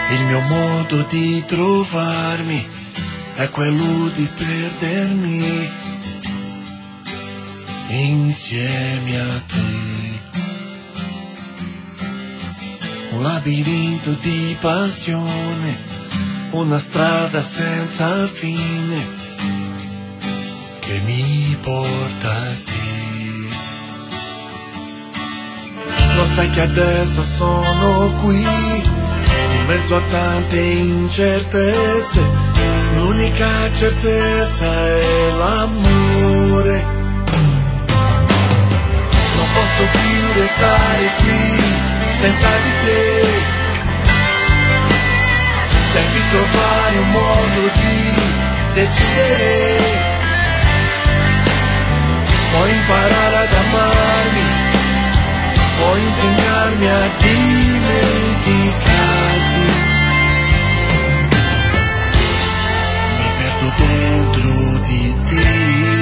Il mio modo di trovarmi è quello di perdermi insieme a te. Un labirinto di passione, una strada senza fine che mi porta a te. Lo sai che adesso sono qui, in mezzo a tante incertezze, l'unica certezza è l'amore. Non posso più restare qui senza di te, devi trovare un modo di decidere, puoi imparare ad amarmi, puoi insegnarmi a dimenticarti. Mi perdo dentro di te.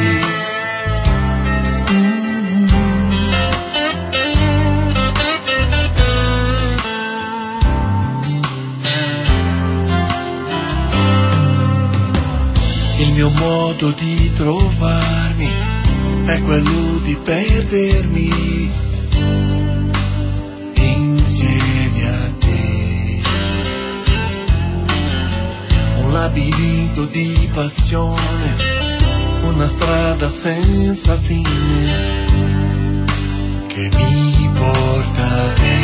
Il mio modo di trovarmi è quello di perdermi insieme a te. Un labirinto di passione, una strada senza fine che mi porta a te.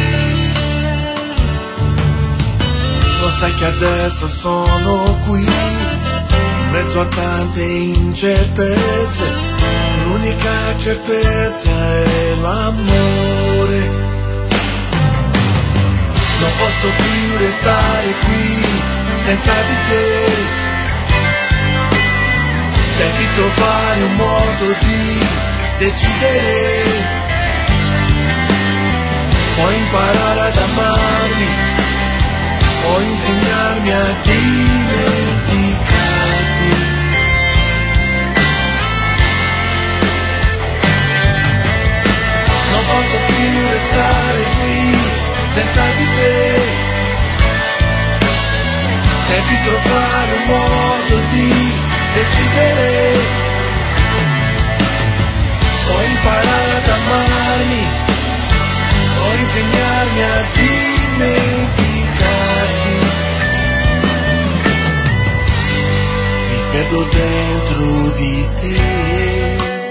Lo sai che adesso sono qui, in mezzo a tante incertezze, l'unica certezza è l'amore. Non posso più restare qui senza di te, devi trovare un modo di decidere, puoi imparare ad amarmi, puoi insegnarmi a dimenticarti. Non posso più restare qui senza di te, devi trovare un modo di decidere, puoi imparare ad amarmi, puoi insegnarmi a dimenticarti. Mi perdo dentro di te.